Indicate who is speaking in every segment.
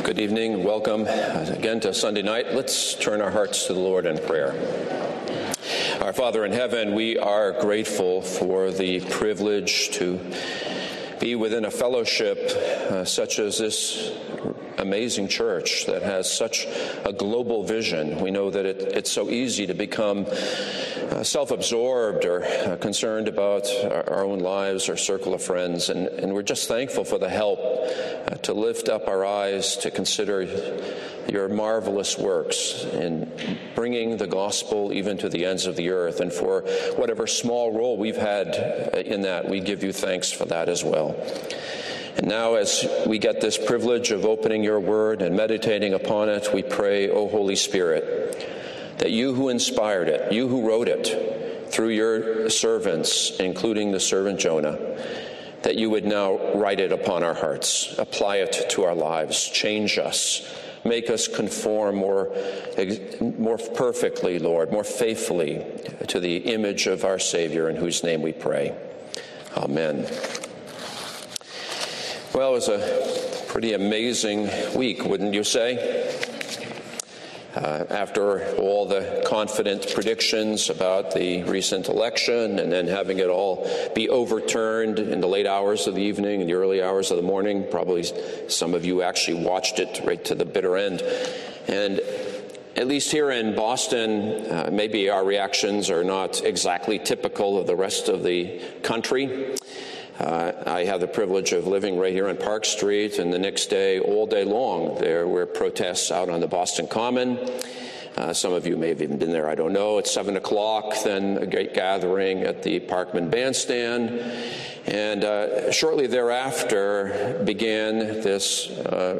Speaker 1: Good evening. Welcome again to Sunday night. Let's turn our hearts to the Lord in prayer. Our Father in heaven, we are grateful for the privilege to be within a fellowship such as this amazing church that has such a global vision. We know that it's so easy to become self-absorbed or concerned about our own lives, our circle of friends, and we're just thankful for the help to lift up our eyes to consider your marvelous works in bringing the gospel even to the ends of the earth. And for whatever small role we've had in that, we give you thanks for that as well. And now as we get this privilege of opening your word and meditating upon it, we pray, O Holy Spirit, that you who inspired it, you who wrote it through your servants, including the servant Jonah, that you would now write it upon our hearts, apply it to our lives, change us, make us conform more perfectly, Lord, more faithfully to the image of our Savior, in whose name we pray. Amen. Well, it was a pretty amazing week, wouldn't you say? After all the confident predictions about the recent election and then having it all be overturned in the late hours of the evening and the early hours of the morning, probably some of you actually watched it right to the bitter end. And at least here in Boston, maybe our reactions are not exactly typical of the rest of the country. I have the privilege of living right here on Park Street, and the next day, all day long, there were protests out on the Boston Common. Some of you may have even been there, I don't know. At 7 o'clock, then a great gathering at the Parkman Bandstand. And shortly thereafter began this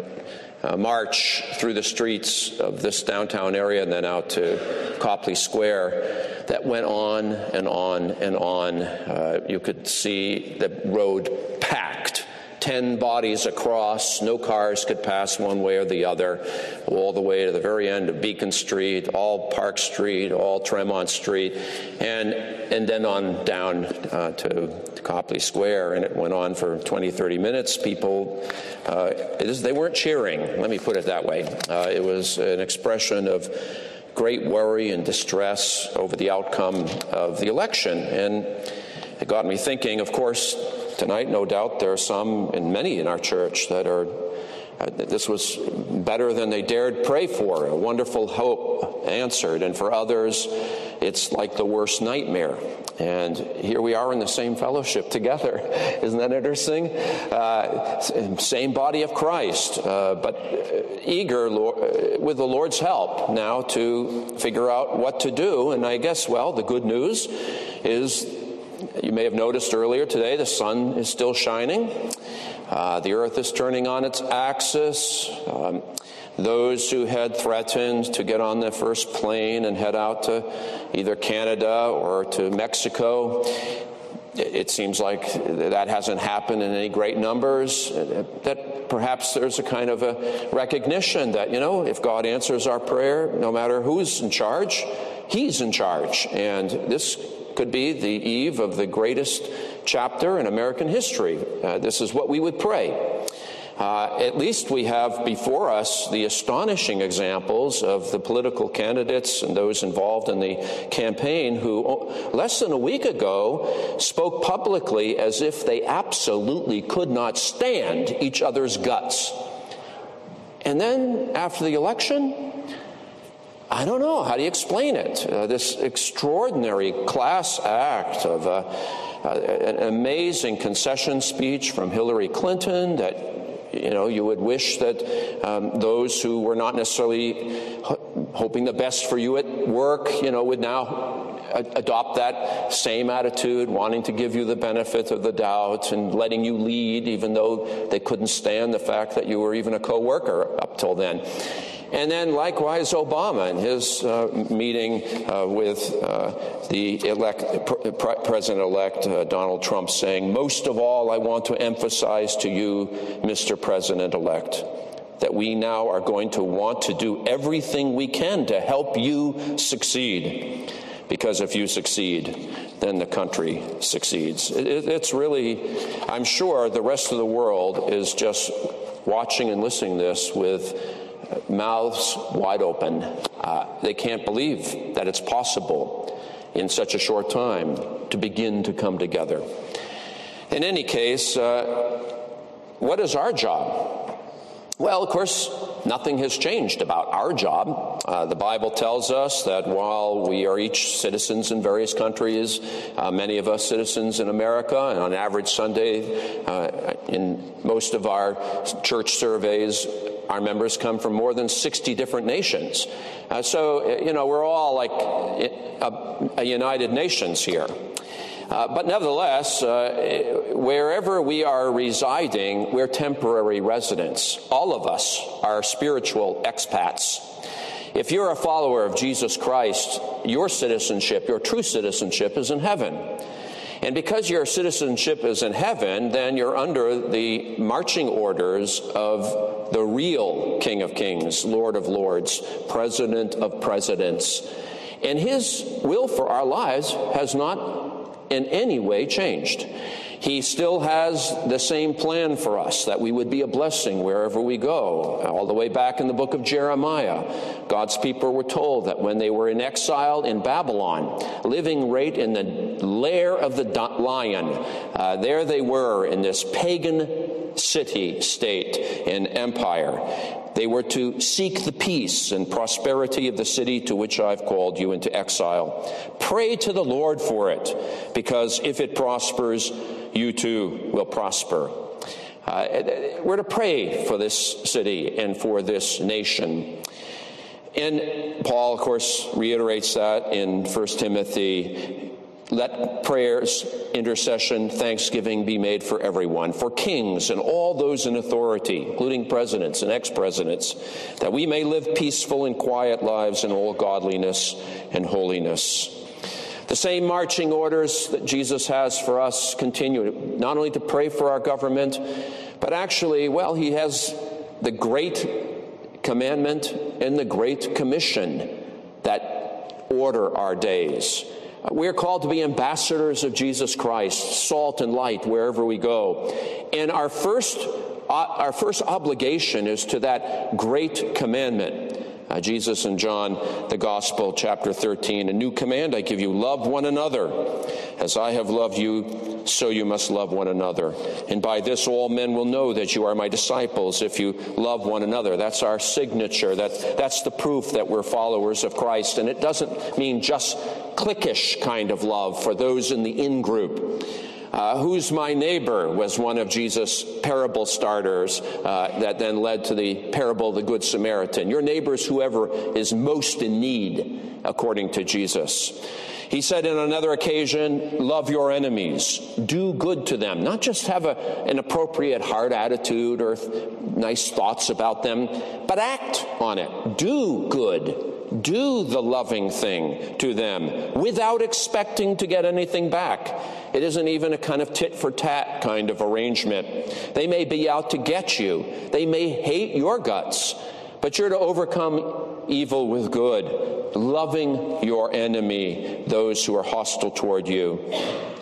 Speaker 1: march through the streets of this downtown area and then out to Copley Square that went on and on and on. You could see the road packed, 10 bodies across, no cars could pass one way or the other, all the way to the very end of Beacon Street, all Park Street, all Tremont Street, and then on down to Copley Square, and it went on for 20, 30 minutes. People, they weren't cheering, let me put it that way. It was an expression of great worry and distress over the outcome of the election. And it got me thinking, of course, tonight, no doubt, there are some, and many in our church, that are, this was better than they dared pray for, a wonderful hope answered. And for others, it's like the worst nightmare. And here we are in the same fellowship together. Isn't that interesting? Same body of Christ, but eager with the Lord's help now to figure out what to do. And I guess, well, the good news is, you may have noticed earlier today, the sun is still shining. The earth is turning on its axis. Those who had threatened to get on the first plane and head out to either Canada or to Mexico, it seems like that hasn't happened in any great numbers. That perhaps there's a kind of a recognition that, if God answers our prayer, no matter who's in charge, He's in charge. And this could be the eve of the greatest chapter in American history. This is what we would pray. At least we have before us the astonishing examples of the political candidates and those involved in the campaign who, less than a week ago, spoke publicly as if they absolutely could not stand each other's guts. And then, after the election, I don't know, how do you explain it? This extraordinary class act of an amazing concession speech from Hillary Clinton that you would wish that those who were not necessarily hoping the best for you at work, would now adopt that same attitude, wanting to give you the benefit of the doubt and letting you lead, even though they couldn't stand the fact that you were even a co-worker up till then. And then likewise Obama in his meeting with the President-elect Donald Trump, saying, "Most of all, I want to emphasize to you, Mr. President-elect, that we now are going to want to do everything we can to help you succeed. Because if you succeed, then the country succeeds." It's really, I'm sure the rest of the world is just watching and listening to this with mouths wide open. They can't believe that it's possible in such a short time to begin to come together. In any case, what is our job? Well, of course, nothing has changed about our job. The Bible tells us that while we are each citizens in various countries, many of us citizens in America, and on average Sunday, in most of our church surveys, our members come from more than 60 different nations. So, we're all like a United Nations here. But nevertheless, wherever we are residing, we're temporary residents. All of us are spiritual expats. If you're a follower of Jesus Christ, your citizenship, your true citizenship, is in heaven. And because your citizenship is in heaven, then you're under the marching orders of the real King of Kings, Lord of Lords, President of Presidents. And his will for our lives has not in any way changed. He still has the same plan for us, that we would be a blessing wherever we go. All the way back in the book of Jeremiah, God's people were told that when they were in exile in Babylon, living right in the lair of the lion, there they were in this pagan city-state and empire. They were to seek the peace and prosperity of the city to which I've called you into exile. Pray to the Lord for it, because if it prospers, you too will prosper. We're to pray for this city and for this nation. And Paul, of course, reiterates that in 1 Timothy. Let prayers, intercession, thanksgiving be made for everyone, for kings and all those in authority, including presidents and ex-presidents, that we may live peaceful and quiet lives in all godliness and holiness. The same marching orders that Jesus has for us continue, not only to pray for our government, but actually, he has the great commandment and the great commission that order our days. We're called to be ambassadors of Jesus Christ, salt and light wherever we go. And our first obligation is to that great commandment. Jesus in John, the Gospel, chapter 13, a new command I give you, love one another. As I have loved you, so you must love one another. And by this all men will know that you are my disciples, if you love one another. That's our signature. That's the proof that we're followers of Christ. And it doesn't mean just cliquish kind of love for those in the in-group. Who's my neighbor was one of Jesus' parable starters that then led to the parable of the Good Samaritan. Your neighbor is whoever is most in need, according to Jesus. He said in another occasion, love your enemies, do good to them, not just have an appropriate heart attitude or nice thoughts about them, but act on it. Do good. Do the loving thing to them without expecting to get anything back. It isn't even a kind of tit-for-tat kind of arrangement. They may be out to get you. They may hate your guts, but you're to overcome evil with good, loving your enemy, those who are hostile toward you.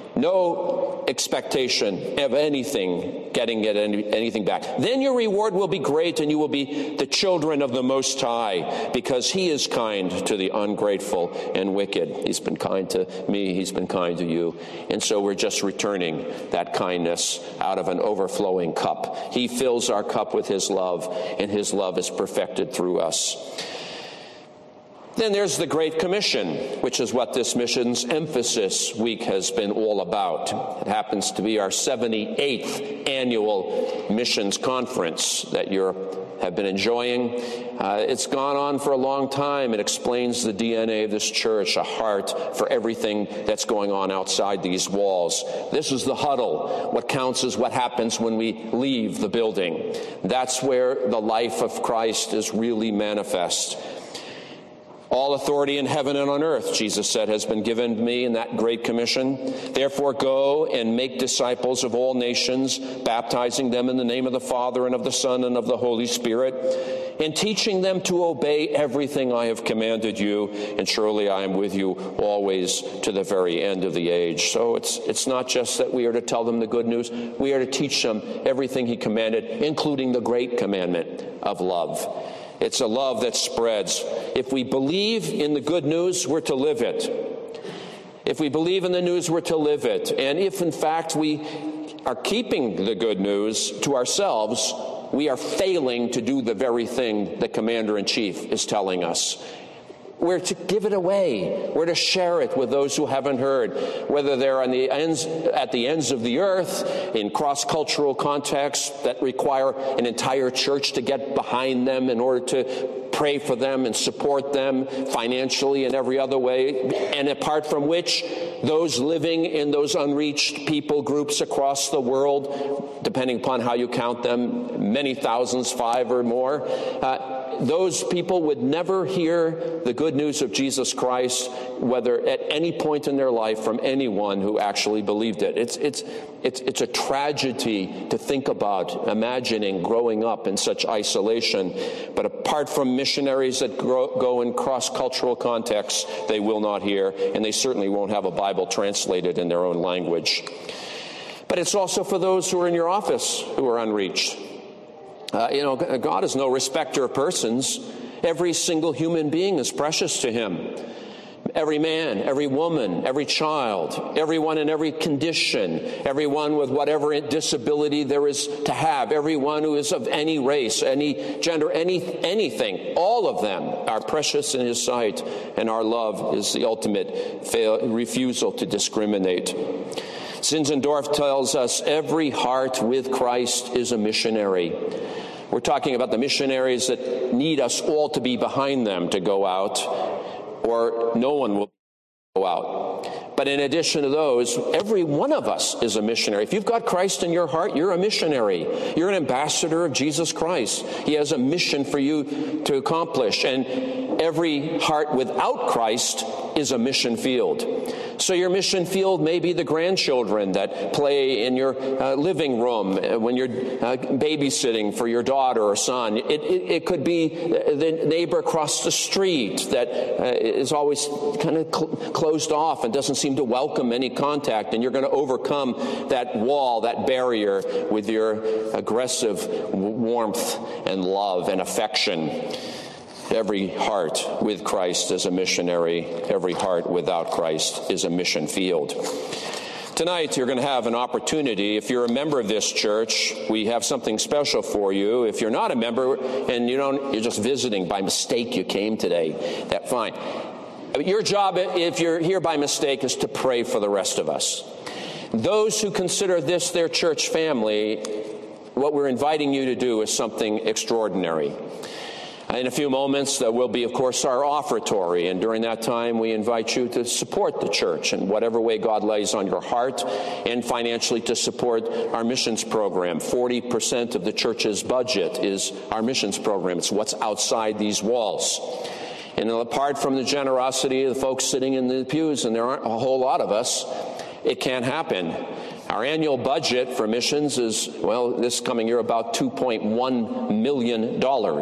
Speaker 1: No expectation of anything, anything back. Then your reward will be great, and you will be the children of the Most High, because He is kind to the ungrateful and wicked. He's been kind to me. He's been kind to you. And so we're just returning that kindness out of an overflowing cup. He fills our cup with His love, and His love is perfected through us. Then there's the Great Commission, which is what this missions emphasis week has been all about. It happens to be our 78th annual missions conference that you have been enjoying. It's gone on for a long time. It explains the DNA of this church, a heart for everything that's going on outside these walls. This is the huddle. What counts is what happens when we leave the building. That's where the life of Christ is really manifest. All authority in heaven and on earth, Jesus said, has been given to me in that great commission. Therefore go and make disciples of all nations, baptizing them in the name of the Father and of the Son and of the Holy Spirit, and teaching them to obey everything I have commanded you, and surely I am with you always to the very end of the age. So it's not just that we are to tell them the good news, we are to teach them everything he commanded, including the great commandment of love. It's a love that spreads. If we believe in the good news, we're to live it. If we believe in the news, we're to live it. And if, in fact, we are keeping the good news to ourselves, we are failing to do the very thing the Commander-in-Chief is telling us. We're to give it away. We're to share it with those who haven't heard, whether they're at the ends of the earth, in cross-cultural contexts that require an entire church to get behind them in order to pray for them and support them financially and every other way, and apart from which, those living in those unreached people groups across the world, depending upon how you count them, many thousands, 5 or more, those people would never hear the good news of Jesus Christ, whether at any point in their life, from anyone who actually believed it. It's a tragedy to think about, imagining growing up in such isolation. But apart from missionaries that go in cross-cultural contexts, they will not hear, and they certainly won't have a Bible translated in their own language. But it's also for those who are in your office who are unreached. God is no respecter of persons. Every single human being is precious to him. Every man, every woman, every child, everyone in every condition, everyone with whatever disability there is to have, everyone who is of any race, any gender, anything, all of them are precious in his sight, and our love is the ultimate refusal to discriminate. Zinzendorf tells us every heart with Christ is a missionary. We're talking about the missionaries that need us all to be behind them to go out, or no one will go out. But in addition to those, every one of us is a missionary. If you've got Christ in your heart, you're a missionary. You're an ambassador of Jesus Christ. He has a mission for you to accomplish. And every heart without Christ is a mission field. So your mission field may be the grandchildren that play in your living room when you're babysitting for your daughter or son. It could be the neighbor across the street that is always kind of closed off and doesn't seem to welcome any contact, and you're going to overcome that wall, that barrier, with your aggressive warmth and love and affection. Every heart with Christ is a missionary. Every heart without Christ is a mission field. Tonight, you're going to have an opportunity. If you're a member of this church, we have something special for you. If you're not a member and you're just visiting by mistake, you came today, that's fine. Your job, if you're here by mistake, is to pray for the rest of us. Those who consider this their church family, what we're inviting you to do is something extraordinary. In a few moments, there will be, of course, our offertory, and during that time, we invite you to support the church in whatever way God lays on your heart, and financially to support our missions program. 40% of the church's budget is our missions program. It's what's outside these walls. And apart from the generosity of the folks sitting in the pews, and there aren't a whole lot of us, it can't happen. Our annual budget for missions is, this coming year, about $2.1 million.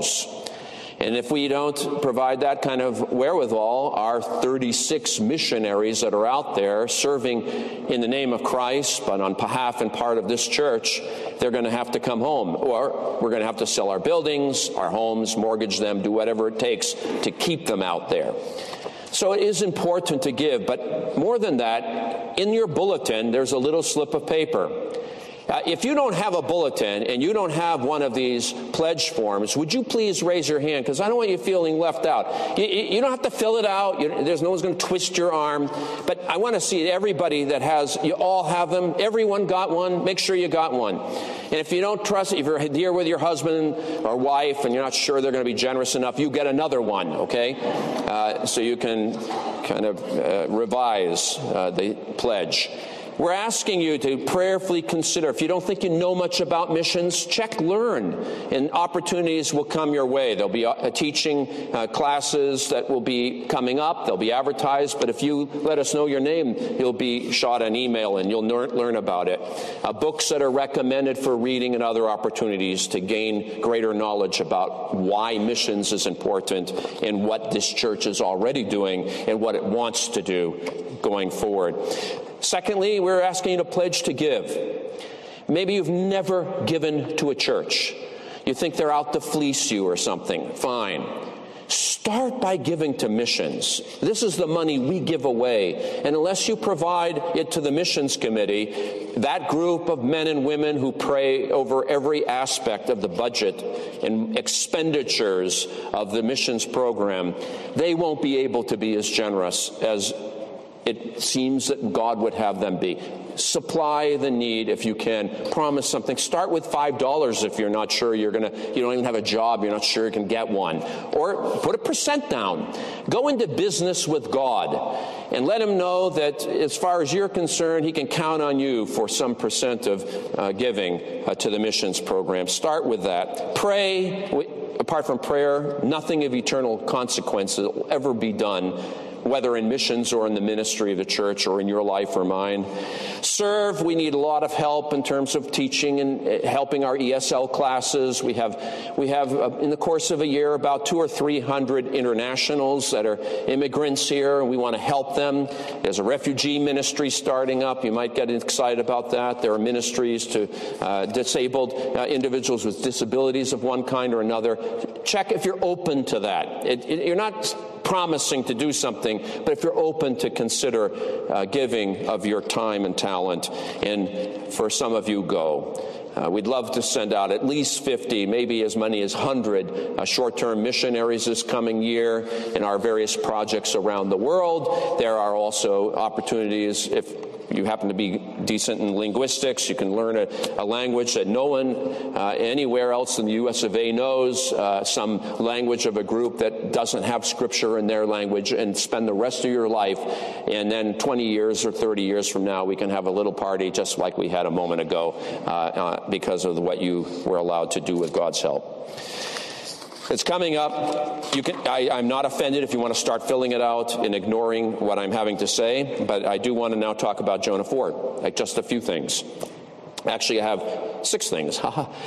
Speaker 1: And if we don't provide that kind of wherewithal, our 36 missionaries that are out there serving in the name of Christ, but on behalf and part of this church, they're going to have to come home. Or we're going to have to sell our buildings, our homes, mortgage them, do whatever it takes to keep them out there. So it is important to give, but more than that, in your bulletin, there's a little slip of paper. If you don't have a bulletin and you don't have one of these pledge forms, would you please raise your hand? Because I don't want you feeling left out. You don't have to fill it out. There's no one's going to twist your arm. But I want to see everybody that has, you all have them. Everyone got one. Make sure you got one. And if you don't trust it, if you're here with your husband or wife and you're not sure they're going to be generous enough, you get another one, okay? So you can kind of revise the pledge. We're asking you to prayerfully consider. If you don't think you know much about missions, check Learn, and opportunities will come your way. There'll be teaching classes that will be coming up. They'll be advertised, but if you let us know your name, you'll be shot an email and you'll learn about it. Books that are recommended for reading and other opportunities to gain greater knowledge about why missions is important and what this church is already doing and what it wants to do going forward. Secondly, we're asking you to pledge to give. Maybe you've never given to a church. You think they're out to fleece you or something. Fine. Start by giving to missions. This is the money we give away. And unless you provide it to the missions committee, that group of men and women who pray over every aspect of the budget and expenditures of the missions program, they won't be able to be as generous as it seems that God would have them be. Supply the need if you can. Promise something. Start with $5 if you're not sure you don't even have a job, you're not sure you can get one. Or put a % down. Go into business with God and let him know that as far as you're concerned, he can count on you for some % of giving to the missions program. Start with that. Pray. Apart from prayer, nothing of eternal consequence will ever be done, whether in missions or in the ministry of the church or in your life or mine. Serve. We need a lot of help in terms of teaching and helping our ESL classes. We have in the course of a year about 200 or 300 internationals that are immigrants here, and we want to help them. There's a refugee ministry starting up. You might get excited about that. There are ministries to disabled individuals with disabilities of one kind or another. Check if you're open to that. You're not promising to do something, but if you're open to consider giving of your time and talent, and for some of you, go. We'd love to send out at least 50, maybe as many as 100 short-term missionaries this coming year in our various projects around the world. There are also opportunities, if you happen to be decent in linguistics, you can learn a language that no one anywhere else in the U.S. of A. knows, some language of a group that doesn't have Scripture in their language, and spend the rest of your life. And then 20 years or 30 years from now, we can have a little party just like we had a moment ago because of what you were allowed to do with God's help. It's coming up. I'm not offended if you want to start filling it out and ignoring what I'm having to say, but I do want to now talk about Jonah Ford, like just a few things. Actually, I have 6 things.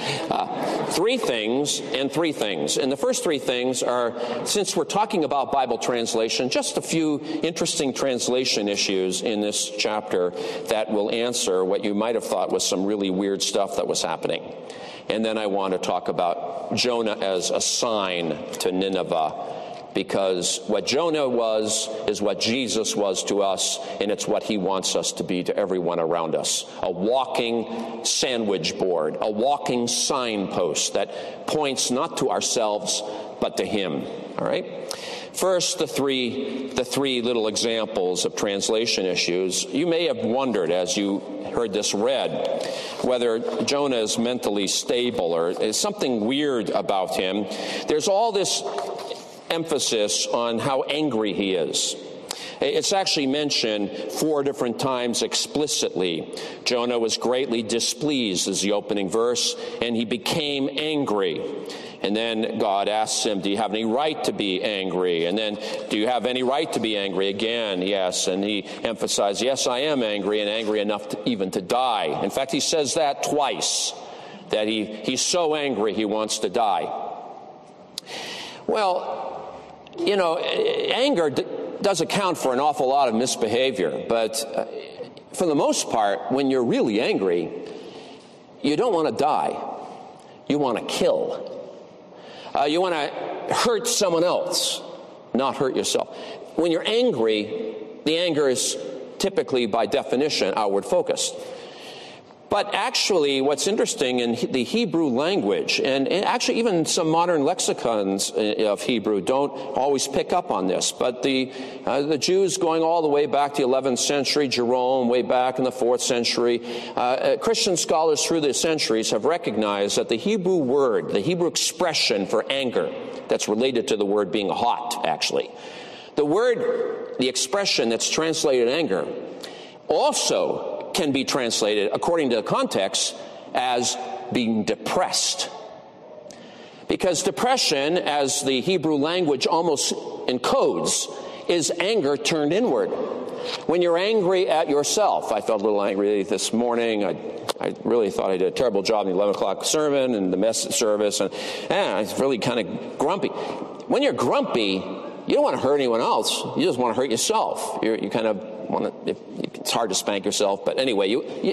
Speaker 1: 3 things and 3 things. And the first 3 things are, since we're talking about Bible translation, just a few interesting translation issues in this chapter that will answer what you might have thought was some really weird stuff that was happening. And then I want to talk about Jonah as a sign to Nineveh, because what Jonah was is what Jesus was to us, and it's what he wants us to be to everyone around us. A walking sandwich board, a walking signpost that points not to ourselves, but to him. All right? First, the three little examples of translation issues. You may have wondered as you heard this read whether Jonah is mentally stable or is something weird about him. There's all this emphasis on how angry he is. It's actually mentioned 4 different times explicitly. Jonah was greatly displeased, is the opening verse, and he became angry. And then God asks him, do you have any right to be angry? And then, do you have any right to be angry? Again, yes. And he emphasized, yes, I am angry, and angry enough even to die. In fact, he says that twice, that he's so angry he wants to die. Well, anger does account for an awful lot of misbehavior, but for the most part, when you're really angry, you don't want to die. You want to kill. You want to hurt someone else, not hurt yourself. When you're angry, the anger is typically, by definition, outward focused. But actually, what's interesting in the Hebrew language, and actually even some modern lexicons of Hebrew don't always pick up on this, but the Jews going all the way back to the 11th century, Jerome way back in the 4th century, Christian scholars through the centuries have recognized that the Hebrew word, the Hebrew expression for anger, that's related to the word being hot, actually. The word, the expression that's translated anger, also can be translated, according to the context, as being depressed. Because depression, as the Hebrew language almost encodes, is anger turned inward. When you're angry at yourself, I felt a little angry this morning. I really thought I did a terrible job in the 11 o'clock sermon and the message service, and I was really kind of grumpy. When you're grumpy, you don't want to hurt anyone else. You just want to hurt yourself. You kind of want to. It's hard to spank yourself, but anyway,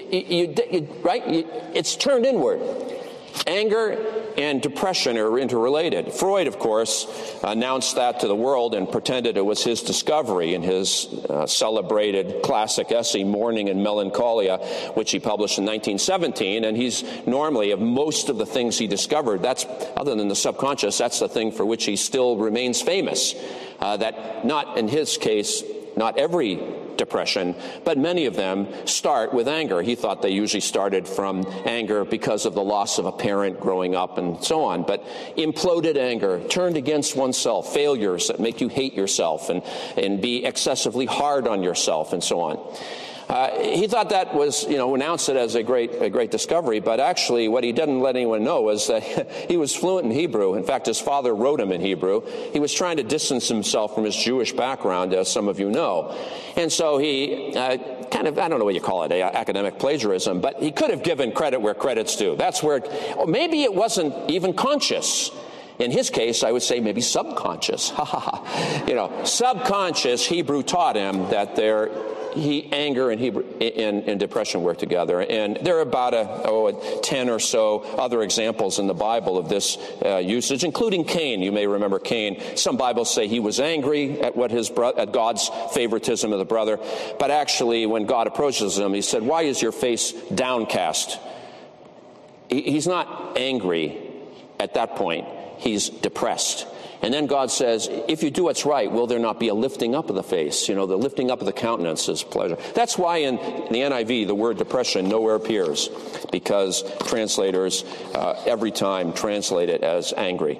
Speaker 1: it's turned inward. Anger and depression are interrelated. Freud, of course, announced that to the world and pretended it was his discovery in his celebrated classic essay, Mourning and Melancholia, which he published in 1917. And he's normally, of most of the things he discovered, that's, other than the subconscious, that's the thing for which he still remains famous. That not, in his case, not every depression, but many of them start with anger. He thought they usually started from anger because of the loss of a parent growing up and so on. But imploded anger, turned against oneself, failures that make you hate yourself and be excessively hard on yourself and so on. He thought that was, announced it as a great discovery, but actually what he didn't let anyone know was that he was fluent in Hebrew. In fact, his father wrote him in Hebrew. He was trying to distance himself from his Jewish background, as some of you know. And so he I don't know what you call it, academic plagiarism, but he could have given credit where credit's due. That's where, or maybe it wasn't even conscious. In his case, I would say maybe subconscious. Subconscious Hebrew taught him that anger and depression work together. And there are about 10 or so other examples in the Bible of this usage, including Cain. You may remember Cain. Some Bibles say he was angry at at God's favoritism of the brother. But actually, when God approaches him, he said, "Why is your face downcast?" He's not angry at that point. He's depressed. And then God says, if you do what's right, will there not be a lifting up of the face? The lifting up of the countenance is pleasure. That's why in the NIV, the word depression nowhere appears, because translators every time translate it as angry.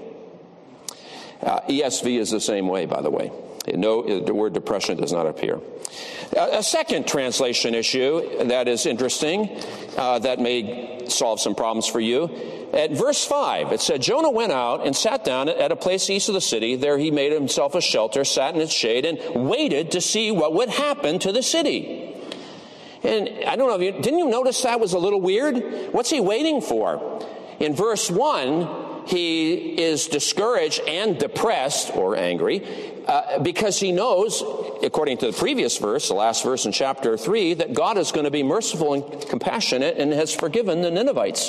Speaker 1: ESV is the same way, by the way. The word depression does not appear. A second translation issue that is interesting, that may solve some problems for you. At verse 5, it said, Jonah went out and sat down at a place east of the city. There he made himself a shelter, sat in its shade, and waited to see what would happen to the city. And I don't know, didn't you notice that was a little weird? What's he waiting for? In verse 1, he is discouraged and depressed, or angry, because he knows, according to the previous verse, the last verse in chapter 3, that God is going to be merciful and compassionate and has forgiven the Ninevites.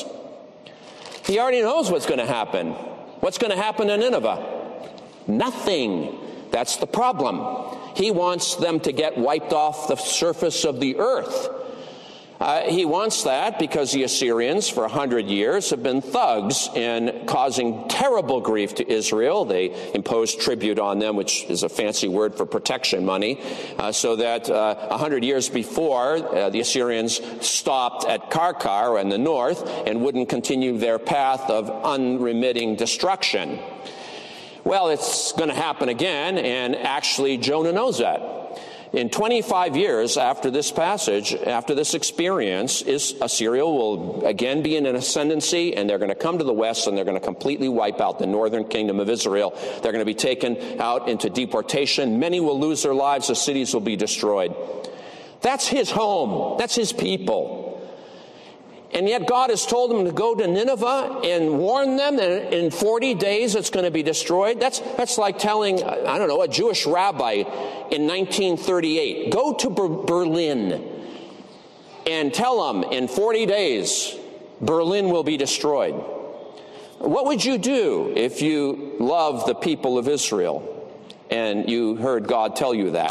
Speaker 1: He already knows what's going to happen. What's going to happen to Nineveh? Nothing. That's the problem. He wants them to get wiped off the surface of the earth. He wants that because the Assyrians for 100 years have been thugs in causing terrible grief to Israel. They imposed tribute on them, which is a fancy word for protection money, so that 100 years before, the Assyrians stopped at Karkar in the north and wouldn't continue their path of unremitting destruction. Well, it's going to happen again, and actually Jonah knows that. In 25 years after this passage, after this experience, Assyria will again be in an ascendancy, and they're going to come to the west, and they're going to completely wipe out the northern kingdom of Israel. They're going to be taken out into deportation. Many will lose their lives. The cities will be destroyed. That's his home. That's his people. And yet God has told them to go to Nineveh and warn them that in 40 days it's going to be destroyed. That's like telling, a Jewish rabbi in 1938, go to Berlin and tell them in 40 days Berlin will be destroyed. What would you do if you love the people of Israel and you heard God tell you that?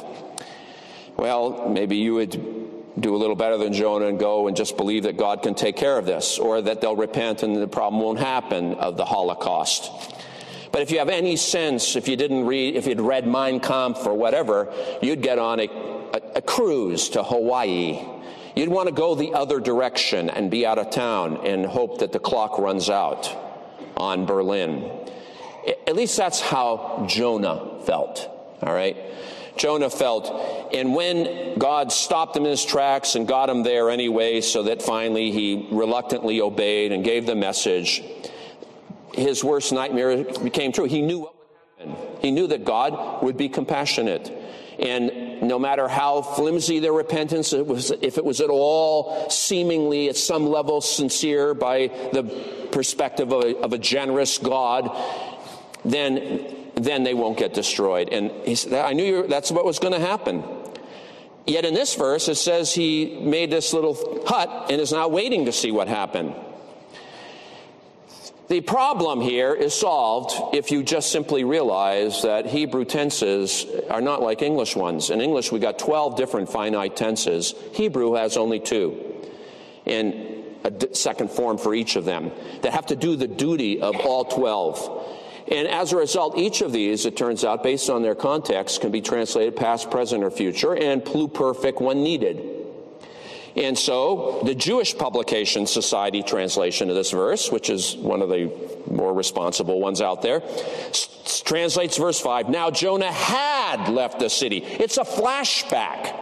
Speaker 1: Well, maybe you would do a little better than Jonah and go and just believe that God can take care of this, or that they'll repent and the problem won't happen of the Holocaust. But if you have any sense, if you'd read Mein Kampf or whatever, you'd get on a cruise to Hawaii. You'd want to go the other direction and be out of town and hope that the clock runs out on Berlin. At least that's how Jonah felt, all right? Jonah felt. And when God stopped him in his tracks and got him there anyway, so that finally he reluctantly obeyed and gave the message, his worst nightmare became true. He knew what would happen. He knew that God would be compassionate. And no matter how flimsy their repentance, if it was at all seemingly at some level sincere by the perspective of a generous God, then they won't get destroyed. And he said, I knew that's what was going to happen. Yet in this verse, it says he made this little hut and is now waiting to see what happened. The problem here is solved if you just simply realize that Hebrew tenses are not like English ones. In English, we got 12 different finite tenses. Hebrew has only 2, and a second form for each of them that have to do the duty of all 12. And as a result, each of these, it turns out, based on their context, can be translated past, present, or future, and pluperfect when needed. And so the Jewish Publication Society translation of this verse, which is one of the more responsible ones out there, translates verse 5, now Jonah had left the city. It's a flashback.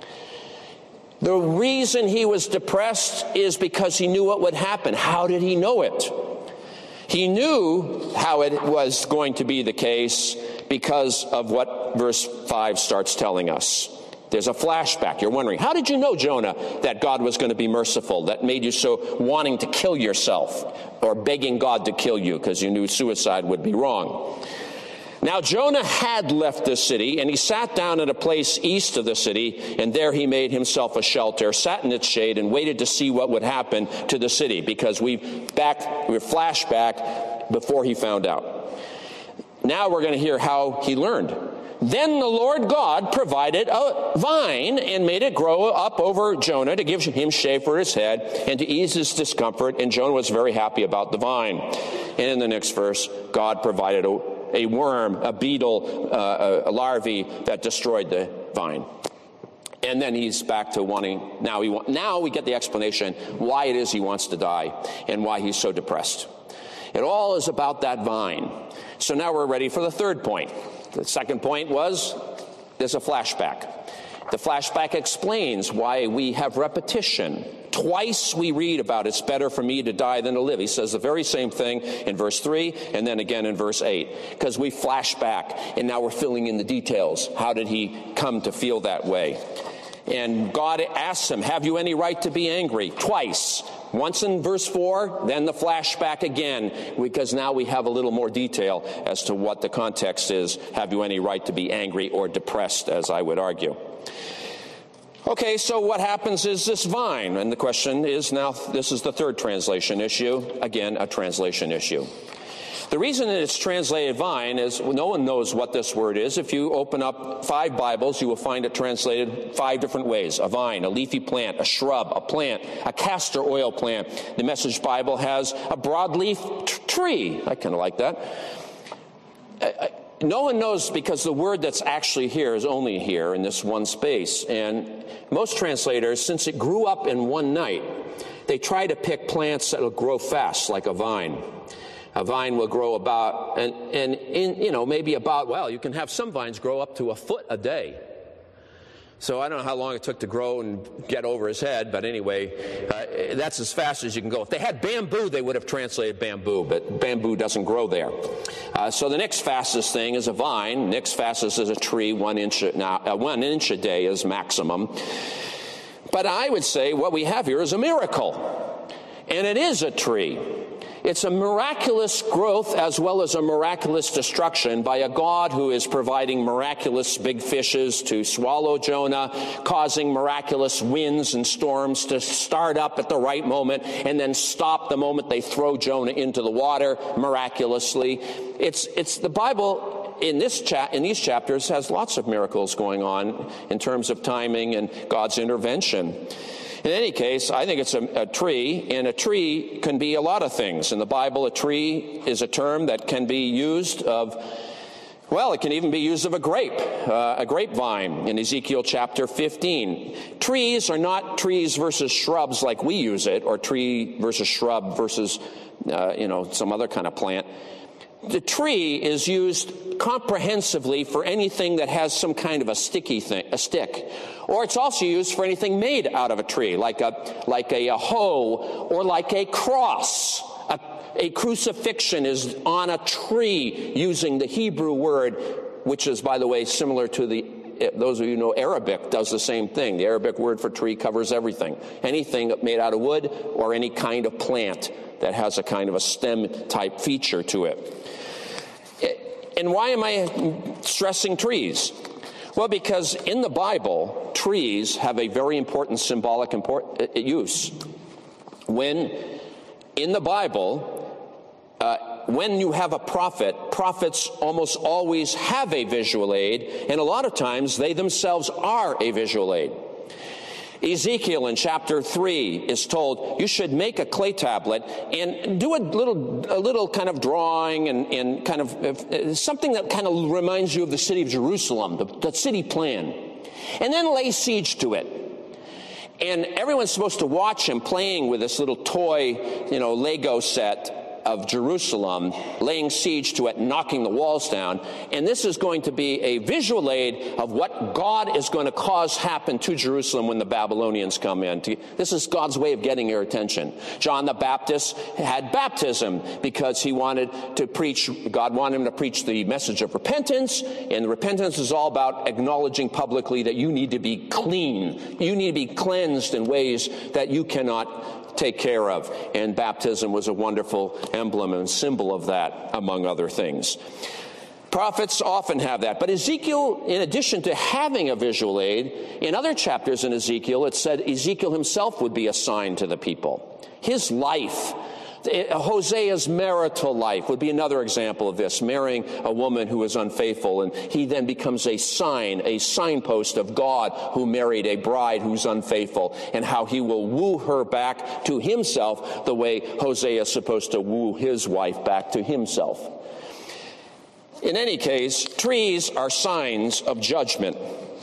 Speaker 1: The reason he was depressed is because he knew what would happen. How did he know it? He knew how it was going to be the case because of what verse 5 starts telling us. There's a flashback. You're wondering, how did you know, Jonah, that God was going to be merciful, that made you so wanting to kill yourself or begging God to kill you because you knew suicide would be wrong? Now, Jonah had left the city, and he sat down at a place east of the city, and there he made himself a shelter, sat in its shade, and waited to see what would happen to the city, because we're flashback before he found out. Now we're going to hear how he learned. Then the Lord God provided a vine and made it grow up over Jonah to give him shade for his head and to ease his discomfort, and Jonah was very happy about the vine. And in the next verse, God provided a worm, a beetle, a larvae that destroyed the vine. And then he's back to wanting, now we get the explanation why it is he wants to die and why he's so depressed. It all is about that vine. So now we're ready for the third point. The second point was, there's a flashback. The flashback explains why we have repetition. Twice we read about it's better for me to die than to live. He says the very same thing in verse 3 and then again in verse 8. Because we flash back and now we're filling in the details. How did he come to feel that way? And God asks him, have you any right to be angry? Twice. Once in verse 4, then the flashback again, because now we have a little more detail as to what the context is. Have you any right to be angry or depressed, as I would argue? Okay, so what happens is this vine, and the question is now, this is the third translation issue, again, a translation issue. The reason that it's translated vine is no one knows what this word is. If you open up 5 Bibles, you will find it translated 5 different ways. A vine, a leafy plant, a shrub, a plant, a castor oil plant. The Message Bible has a broadleaf tree. I kind of like that. No one knows because the word that's actually here is only here in this one space. And most translators, since it grew up in one night, they try to pick plants that will grow fast, like a vine. A vine will grow about, maybe about, well, you can have some vines grow up to a foot a day. So I don't know how long it took to grow and get over his head, but anyway, that's as fast as you can go. If they had bamboo, they would have translated bamboo, but bamboo doesn't grow there. So the next fastest thing is a vine. Next fastest is a tree, 1 inch a day is maximum. But I would say what we have here is a miracle, and it is a tree. It's a miraculous growth as well as a miraculous destruction by a God who is providing miraculous big fishes to swallow Jonah, causing miraculous winds and storms to start up at the right moment and then stop the moment they throw Jonah into the water miraculously. It's the Bible in these chapters has lots of miracles going on in terms of timing and God's intervention. In any case, I think it's a tree, and a tree can be a lot of things. In the Bible, a tree is a term that can be used it can even be used of a grapevine in Ezekiel chapter 15. Trees are not trees versus shrubs like we use it, or tree versus shrub versus, some other kind of plant. The tree is used comprehensively for anything that has some kind of a stick, or it's also used for anything made out of a tree, like a hoe or like a cross. A crucifixion is on a tree using the Hebrew word, which is, by the way, similar to those of you who know Arabic does the same thing. The Arabic word for tree covers everything. Anything made out of wood or any kind of plant that has a kind of a stem-type feature to it. And why am I stressing trees? Well, because in the Bible, trees have a very important symbolic use. When in the Bible, when you have a prophet, prophets almost always have a visual aid, and a lot of times they themselves are a visual aid. Ezekiel in chapter 3 is told, you should make a clay tablet and do a little kind of drawing and kind of something that kind of reminds you of the city of Jerusalem, the city plan, and then lay siege to it. And everyone's supposed to watch him playing with this little toy, Lego set of Jerusalem, laying siege to it, knocking the walls down. And this is going to be a visual aid of what God is going to cause happen to Jerusalem when the Babylonians come in. This is God's way of getting your attention. John the Baptist had baptism because God wanted him to preach the message of repentance, and repentance is all about acknowledging publicly that you need to be clean. You need to be cleansed in ways that you cannot take care of. And baptism was a wonderful emblem and symbol of that, among other things. Prophets often have that. But Ezekiel, in addition to having a visual aid, in other chapters in Ezekiel, it said Ezekiel himself would be a sign to the people. His life, Hosea's marital life would be another example of this, marrying a woman who is unfaithful, and he then becomes a signpost of God who married a bride who's unfaithful, and how he will woo her back to himself the way Hosea is supposed to woo his wife back to himself. In any case, trees are signs of judgment.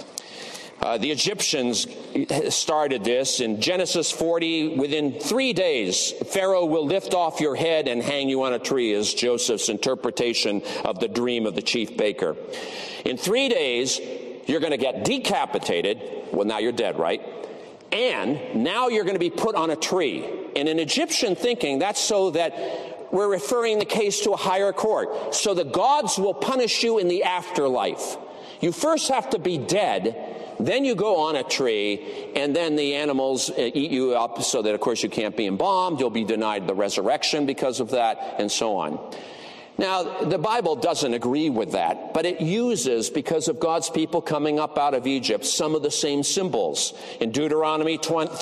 Speaker 1: The Egyptians started this in Genesis 40. Within 3 days, Pharaoh will lift off your head and hang you on a tree, is Joseph's interpretation of the dream of the chief baker. In 3 days, you're going to get decapitated. Well, now you're dead, right? And now you're going to be put on a tree. And in Egyptian thinking, that's so that we're referring the case to a higher court. So the gods will punish you in the afterlife. You first have to be dead. Then you go on a tree, and then the animals eat you up so that, of course, you can't be embalmed. You'll be denied the resurrection because of that, and so on. Now, the Bible doesn't agree with that, but it uses, because of God's people coming up out of Egypt, some of the same symbols. In Deuteronomy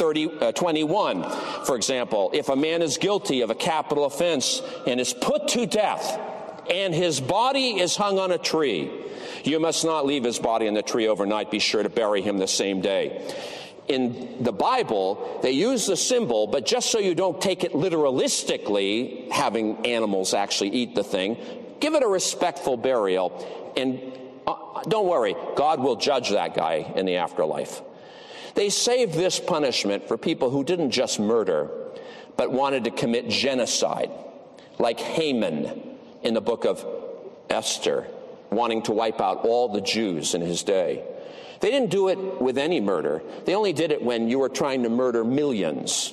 Speaker 1: 21, for example, if a man is guilty of a capital offense and is put to death, and his body is hung on a tree, you must not leave his body on the tree overnight. Be sure to bury him the same day. In the Bible, they use the symbol, but just so you don't take it literalistically, having animals actually eat the thing, give it a respectful burial, and don't worry, God will judge that guy in the afterlife. They saved this punishment for people who didn't just murder, but wanted to commit genocide, like Haman in the book of Esther, wanting to wipe out all the Jews in his day. They didn't do it with any murder. They only did it when you were trying to murder millions.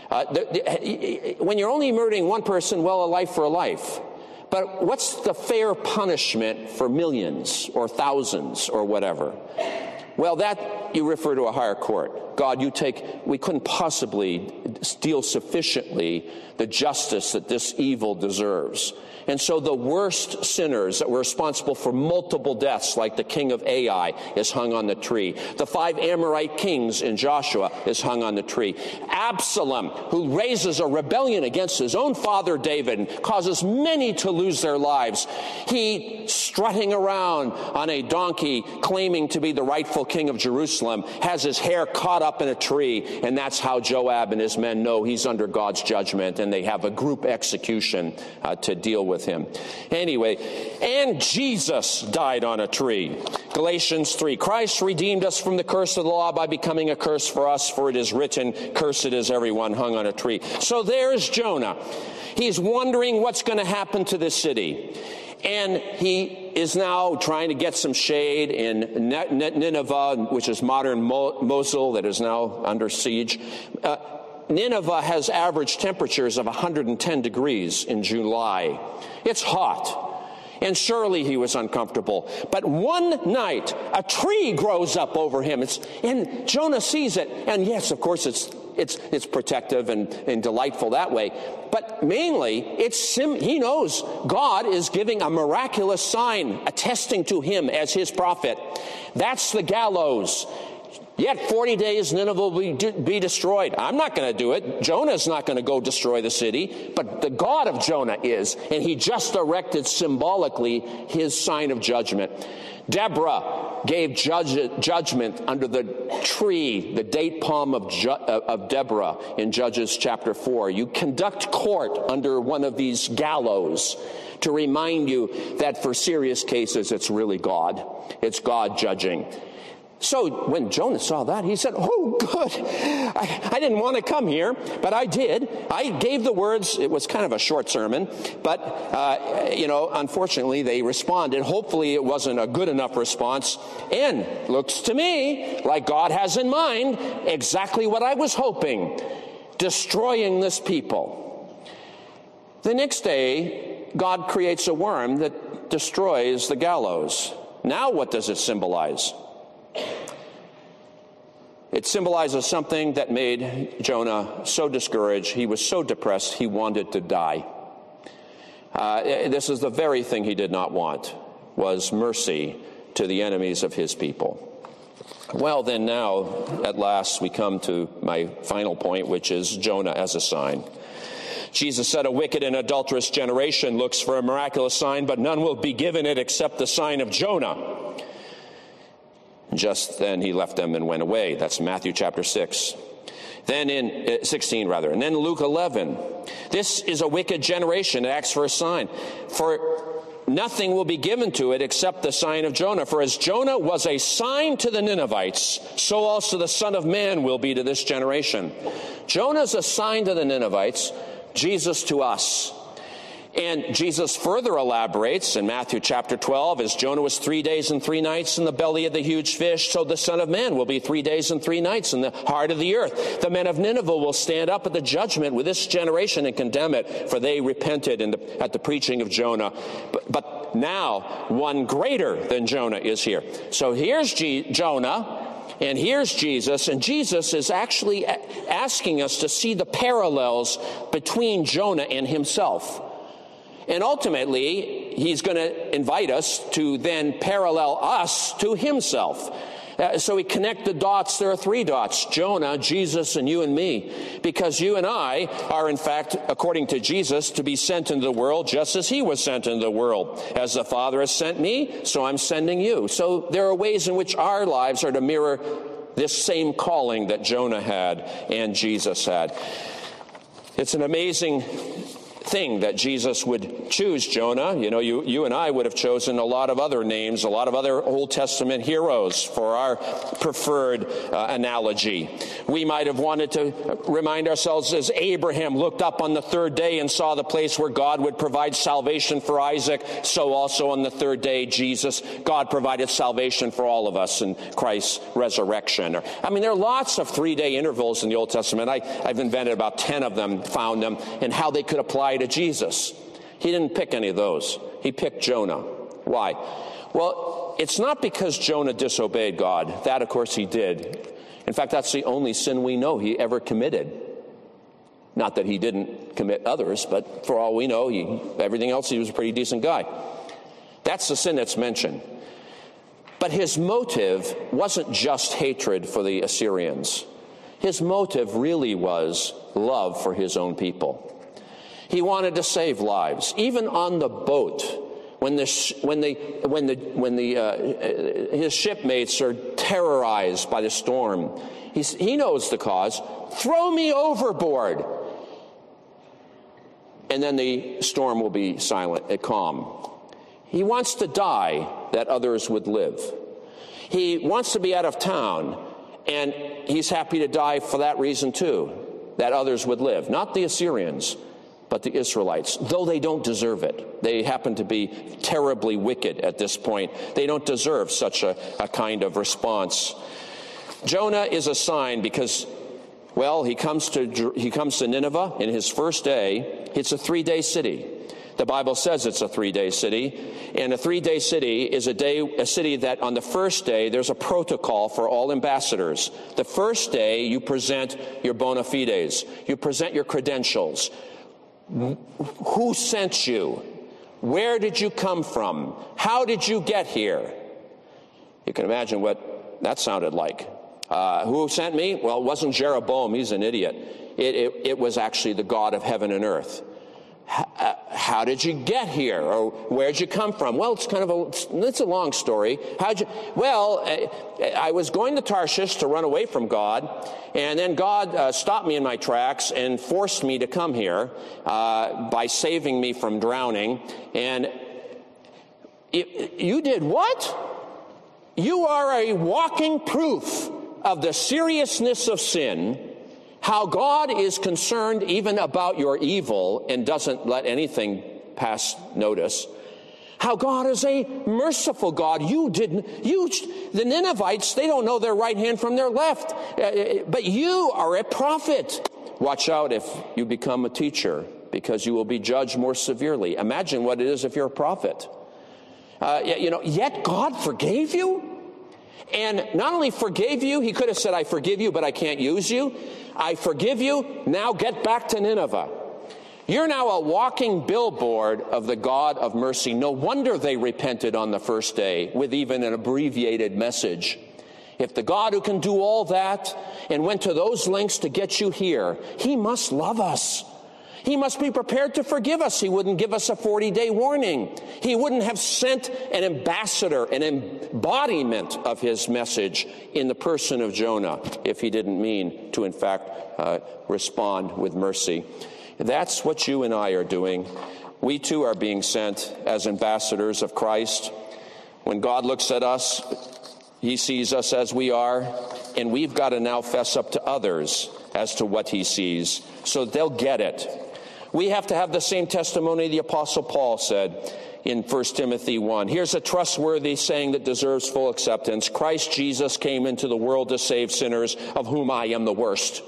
Speaker 1: When you're only murdering one person, well, a life for a life. But what's the fair punishment for millions or thousands or whatever? Well, that you refer to a higher court. God, we couldn't possibly deal sufficiently the justice that this evil deserves. And so the worst sinners that were responsible for multiple deaths, like the king of Ai, is hung on the tree. The 5 Amorite kings in Joshua is hung on the tree. Absalom, who raises a rebellion against his own father David and causes many to lose their lives. He, strutting around on a donkey, claiming to be the rightful king of Jerusalem, has his hair caught up in a tree, and that's how Joab and his men know he's under God's judgment, and they have a group execution to deal with him. Anyway, and Jesus died on a tree. Galatians 3, Christ redeemed us from the curse of the law by becoming a curse for us, for it is written, cursed is everyone hung on a tree. So there's Jonah. He's wondering what's going to happen to this city. And he is now trying to get some shade in Nineveh, which is modern Mosul, that is now under siege. Nineveh has average temperatures of 110 degrees in July. It's hot. And surely he was uncomfortable. But one night, a tree grows up over him. And Jonah sees it. And yes, of course, it's protective and delightful that way. But mainly, he knows God is giving a miraculous sign, attesting to him as his prophet. That's the gallows. Yet 40 days Nineveh will be destroyed. I'm not going to do it. Jonah's not going to go destroy the city, but the God of Jonah is, and he just erected symbolically his sign of judgment. Deborah gave judgment under the tree, the date palm of Deborah in Judges chapter 4. You conduct court under one of these gallows to remind you that for serious cases, it's really God. It's God judging. So when Jonah saw that, he said, oh, good. I didn't want to come here, but I did. I gave the words. It was kind of a short sermon, but, unfortunately, they responded. Hopefully, it wasn't a good enough response. And looks to me like God has in mind exactly what I was hoping, destroying this people. The next day, God creates a worm that destroys the gallows. Now what does it symbolize? It symbolizes something that made Jonah so discouraged. He was so depressed, he wanted to die. This is the very thing he did not want, was mercy to the enemies of his people. Well, then now, at last, we come to my final point, which is Jonah as a sign. Jesus said, a wicked and adulterous generation looks for a miraculous sign, but none will be given it except the sign of Jonah. Just then he left them and went away. That's Matthew chapter 6. Then in 16, rather. And then Luke 11. This is a wicked generation that asks for a sign. For nothing will be given to it except the sign of Jonah. For as Jonah was a sign to the Ninevites, so also the Son of Man will be to this generation. Jonah's a sign to the Ninevites, Jesus to us. And Jesus further elaborates in Matthew chapter 12, as Jonah was 3 days and 3 nights in the belly of the huge fish, so the Son of Man will be 3 days and 3 nights in the heart of the earth. The men of Nineveh will stand up at the judgment with this generation and condemn it, for they repented at the preaching of Jonah. But now one greater than Jonah is here. So here's Jonah. And here's Jesus, and Jesus is actually asking us to see the parallels between Jonah and himself. And ultimately, he's going to invite us to then parallel us to himself. So we connect the dots. There are 3 dots: Jonah, Jesus, and you and me. Because you and I are, in fact, according to Jesus, to be sent into the world just as he was sent into the world. As the Father has sent me, so I'm sending you. So there are ways in which our lives are to mirror this same calling that Jonah had and Jesus had. It's an amazing thing that Jesus would choose Jonah. You know, you and I would have chosen a lot of other names, a lot of other Old Testament heroes for our preferred analogy. We might have wanted to remind ourselves as Abraham looked up on the 3rd day and saw the place where God would provide salvation for Isaac, so also on the 3rd day, God provided salvation for all of us in Christ's resurrection. There are lots of 3-day intervals in the Old Testament. I've invented about 10 of them, found them, and how they could apply to Jesus. He didn't pick any of those. He picked Jonah. Why? Well, it's not because Jonah disobeyed God. That, of course, he did. In fact, that's the only sin we know he ever committed. Not that he didn't commit others, but for all we know, everything else, he was a pretty decent guy. That's the sin that's mentioned. But his motive wasn't just hatred for the Assyrians. His motive really was love for his own people. He wanted to save lives. Even on the boat, when his shipmates are terrorized by the storm, he knows the cause. Throw me overboard. And then the storm will be silent and calm. He wants to die that others would live. He wants to be out of town, and he's happy to die for that reason too, that others would live. Not the Assyrians, but the Israelites, though they don't deserve it. They happen to be terribly wicked at this point. They don't deserve such a kind of response. Jonah is a sign because, well, he comes to Nineveh in his first day. It's a 3-day city. The Bible says it's a 3-day city. And a 3-day city is a city that on the first day there's a protocol for all ambassadors. The first day you present your bona fides. You present your credentials. Who sent you? Where did you come from? How did you get here? You can imagine what that sounded like. Who sent me? Well, it wasn't Jeroboam. He's an idiot. It was actually the God of heaven and earth. How did you get here? Or where'd you come from? Well, it's a long story. I was going to Tarshish to run away from God, and then God stopped me in my tracks and forced me to come here by saving me from drowning. And you did what? You are a walking proof of the seriousness of sin, how God is concerned even about your evil and doesn't let anything pass notice. How God is a merciful God. The Ninevites, they don't know their right hand from their left. But you are a prophet. Watch out if you become a teacher, because you will be judged more severely. Imagine what it is if you're a prophet. Yet God forgave you. And not only forgave you, he could have said, I forgive you, but I can't use you. I forgive you, now get back to Nineveh. You're now a walking billboard of the God of mercy. No wonder they repented on the first day with even an abbreviated message. If the God who can do all that and went to those lengths to get you here, he must love us. He must be prepared to forgive us. He wouldn't give us a 40-day warning. He wouldn't have sent an ambassador, an embodiment of his message in the person of Jonah if he didn't mean to, in fact, respond with mercy. That's what you and I are doing. We too are being sent as ambassadors of Christ. When God looks at us, he sees us as we are, and we've got to now fess up to others as to what he sees so they'll get it. We have to have the same testimony the Apostle Paul said in 1 Timothy 1. Here's a trustworthy saying that deserves full acceptance. Christ Jesus came into the world to save sinners, of whom I am the worst.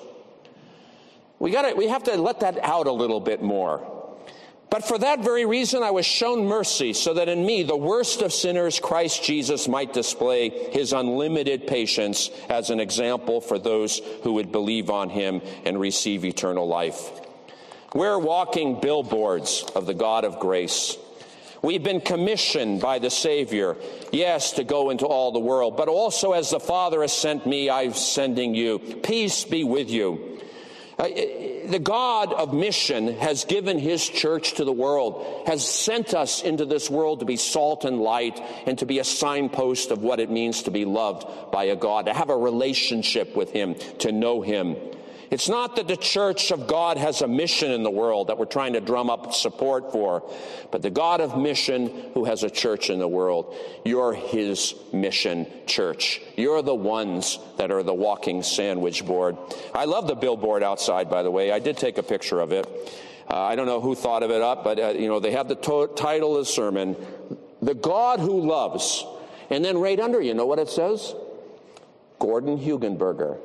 Speaker 1: We have to let that out a little bit more. But for that very reason, I was shown mercy, so that in me, the worst of sinners, Christ Jesus might display his unlimited patience as an example for those who would believe on him and receive eternal life. We're walking billboards of the God of grace. We've been commissioned by the Savior, yes, to go into all the world, but also as the Father has sent me, I'm sending you. Peace be with you. The God of mission has given his church to the world, has sent us into this world to be salt and light and to be a signpost of what it means to be loved by a God, to have a relationship with him, to know him. It's not that the church of God has a mission in the world that we're trying to drum up support for, but the God of mission who has a church in the world. You're his mission church. You're the ones that are the walking sandwich board. I love the billboard outside, by the way. I did take a picture of it. I don't know who thought of it up, but they have the title of the sermon, The God Who Loves. And then right under, you know what it says? Gordon Hugenberger.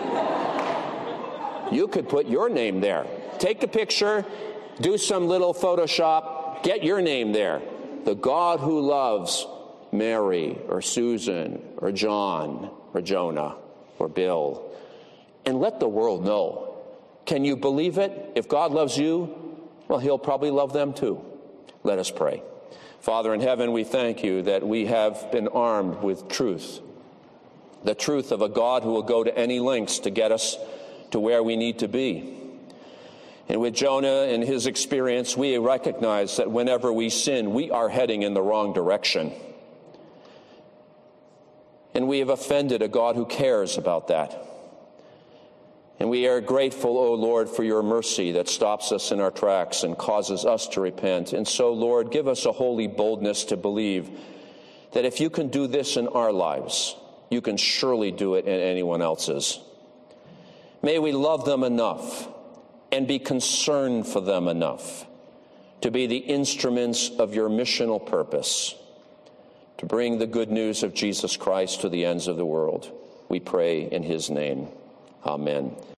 Speaker 1: You could put your name there. Take a picture, do some little Photoshop, get your name there. The God who loves Mary or Susan or John or Jonah or Bill. And let the world know. Can you believe it? If God loves you, well, he'll probably love them too. Let us pray. Father in heaven, we thank you that we have been armed with truth. The truth of a God who will go to any lengths to get us to where we need to be. And with Jonah and his experience, we recognize that whenever we sin, we are heading in the wrong direction. And we have offended a God who cares about that. And we are grateful, O Lord, for your mercy that stops us in our tracks and causes us to repent. And so, Lord, give us a holy boldness to believe that if you can do this in our lives, you can surely do it in anyone else's. May we love them enough and be concerned for them enough to be the instruments of your missional purpose, to bring the good news of Jesus Christ to the ends of the world. We pray in his name. Amen.